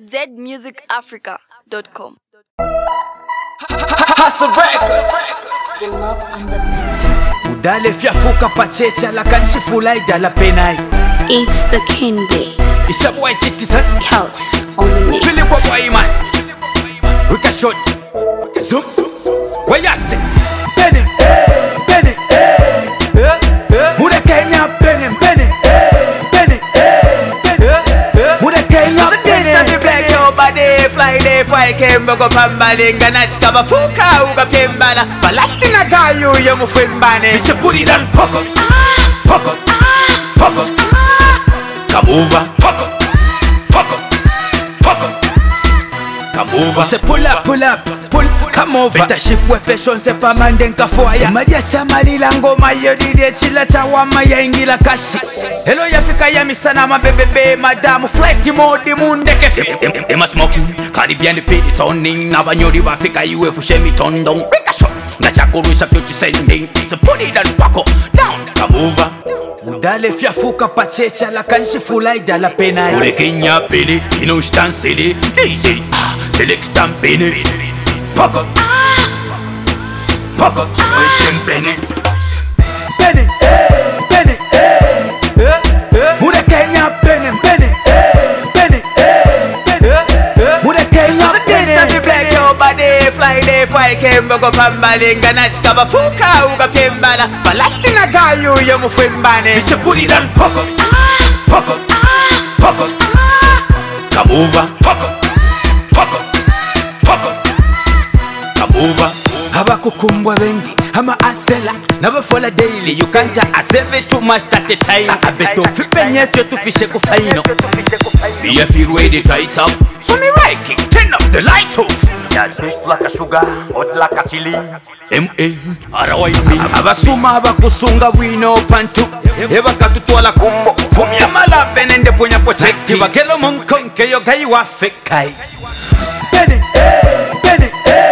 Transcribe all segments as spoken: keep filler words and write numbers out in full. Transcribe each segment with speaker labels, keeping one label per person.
Speaker 1: z music africa dot com.
Speaker 2: Hustle Records.
Speaker 3: Udale fiafuka pachecha la kanshi fulai dala penai.
Speaker 4: It's the King Bee.
Speaker 3: It's a boy chick is a
Speaker 4: House on the mix.
Speaker 3: Philip boy man. We can shot. Zoom. Where you say? Penny, penny, Muda Kenya penny, penny, penny, Muda Kenya.
Speaker 2: So this time we black your body, fly day, fly kembo go pambalinga nachika bafuka uga pembana. Balastina gayu yo mufembane.
Speaker 3: Mr. Put it on pocket, pocket, pocket. Come over, pocket, pocket, pocket. Come over. Say pull up, pull up, pull, come over. Better ship we fashion se pa mandenka foya. Madia samali lango mayo dide chila chawama ya ingila kasi. Hello ya fika ya misana mabebebe madamu flight mode munde kefi. Emma smoking, Caribbean the fit is owning. Nabanyori wa fika iwe fushemi tondo. Rika shot, ngachakurusha future sending. So put it on pako, down, come over. Udale fiafuka pachecha la kanshi fulai dala penai. Ure Kenya pele, ino stansele. D J, ah, select tampene. Poko, poko, wishing penny. Penny, penny, Ure Kenya penny, penny, penny, Ure Kenya.
Speaker 2: So this time we black your body, fly day, fly kembo go pambalinga nachika bafuka uga pembana. Balastina gayu yo mufembane.
Speaker 3: Mister Put it on pocket, pocket, pocket. Come over, pocket, pocket, pocket. Come over. Habakukumbwa wengi hama asela nabafola daily you can't aseve too much at a time. Abeto fipenye fyo tufishe kufaino. Be a feel ready tight up. So me right kick, turn up the light off. Yeah, taste like a sugar, hot like a chili. M A arawa yumi. Abasuma abakusunga wino pantu. Eba katutwala kumbo. Fumia malape nende ponya pocheki. Wakelo monkonke yo gai wa fekai. Penny, penny,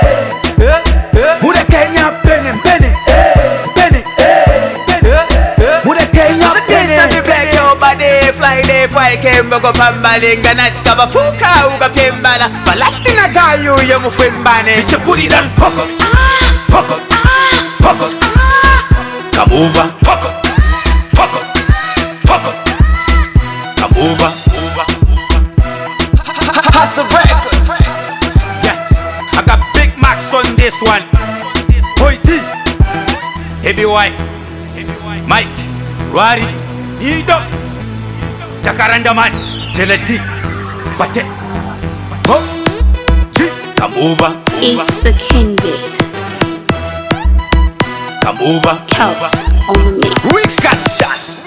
Speaker 3: Muda Kenya penny, penny, penny, Muda Kenya.
Speaker 2: So this time we black your body, fly day, fly kembo go pambalinga nachika bafuka uga pembana. Balastina gayu yo mufembane.
Speaker 3: Mister Put it on pocket, pocket, pocket. Come over, pocket, pocket, pocket. Come over, over.
Speaker 2: Hustle Records.
Speaker 3: Yeah, I got big marks on this one. Boy T, Heavy White, Mike, Rari, Ido, Jacaranda man, Jelati, Pate, Ho, G. Come over, over.
Speaker 4: It's the King Bee.
Speaker 3: Come over,
Speaker 4: House on the mix.
Speaker 3: Ricochet.